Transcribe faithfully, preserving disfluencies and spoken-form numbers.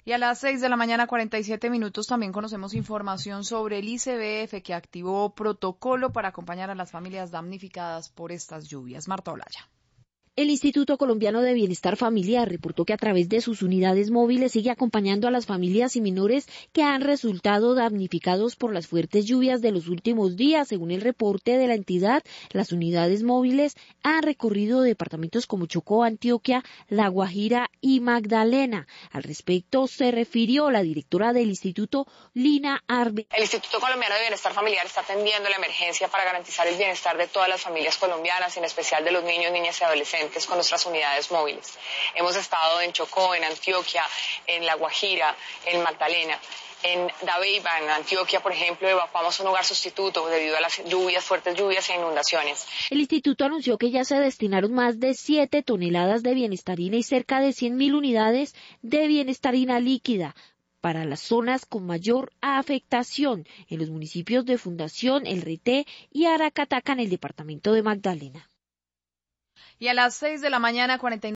Y a las seis de la mañana, cuarenta y siete minutos, también conocemos información sobre el I C B F, que activó protocolo para acompañar a las familias damnificadas por estas lluvias. Marta Olaya. El Instituto Colombiano de Bienestar Familiar reportó que a través de sus unidades móviles sigue acompañando a las familias y menores que han resultado damnificados por las fuertes lluvias de los últimos días. Según el reporte de la entidad, las unidades móviles han recorrido departamentos como Chocó, Antioquia, La Guajira y Magdalena. Al respecto se refirió la directora del instituto, Lina Arbe. El Instituto Colombiano de Bienestar Familiar está atendiendo la emergencia para garantizar el bienestar de todas las familias colombianas, en especial de los niños, niñas y adolescentes, con nuestras unidades móviles. Hemos estado en Chocó, en Antioquia, en La Guajira, en Magdalena. En Dabeiba, en Antioquia, por ejemplo, evacuamos un hogar sustituto debido a las lluvias, fuertes lluvias e inundaciones. El instituto anunció que ya se destinaron más de siete toneladas de bienestarina y cerca de cien mil unidades de bienestarina líquida para las zonas con mayor afectación en los municipios de Fundación, El Rité y Aracataca en el departamento de Magdalena. Y a las seis de la mañana, cuarenta y